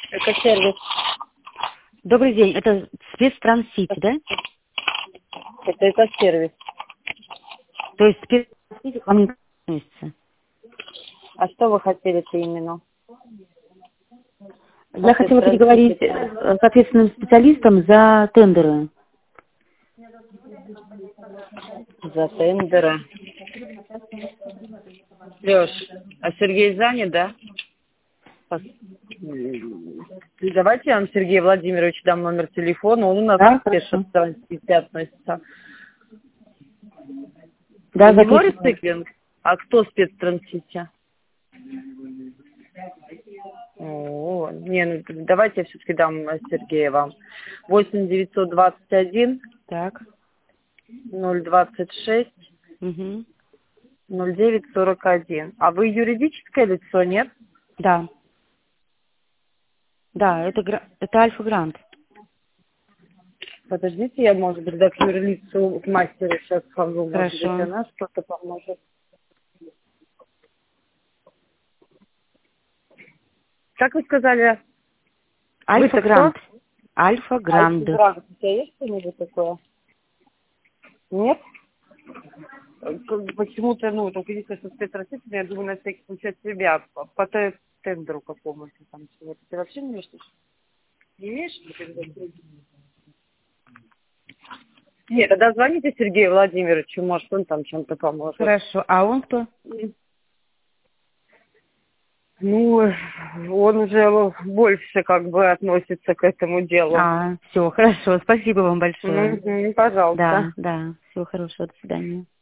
Экосервис. Добрый день, это спецтранссити, да? Это экосервис. То есть спецтранссити к вам не относится. А что вы хотели-то именно? Я хотела переговорить с ответственным специалистом за тендеры. За тендеры. Лёш, а Сергей занят, да? Давайте я вам, Сергей Владимирович, дам номер телефона. Он у нас Да, к хорошо. спецтранссити относится. Да, Не Морис записываю. Циклинг? А кто спецтранссити? О, не, ну давайте я все-таки дам Сергея вам. 8 921 Так. 026 Угу. 0941. А вы юридическое лицо, нет? Да. Да, это Альфа-Грант. Подождите, я, может быть, да, к юрлицу, к мастеру сейчас схожу, может быть, Хорошо. она что-то поможет. Как вы сказали? Вы-то кто? Альфа-Грант. Альфа-Гранд. Альфа-Грант. У тебя есть что-нибудь такое? Нет? Почему-то, ну, только единственное, что спецтранссити, я думаю, на всякий случай от себя, по тендеру какому-то там чего-то. Ты вообще не имеешь? Не имеешь? Нет, тогда звоните Сергею Владимировичу, может, он там чем-то поможет. Хорошо. А он кто? Ну, он уже больше как бы относится к этому делу. Все, хорошо. Спасибо вам большое. Пожалуйста. Да, да. Всего хорошего. До свидания.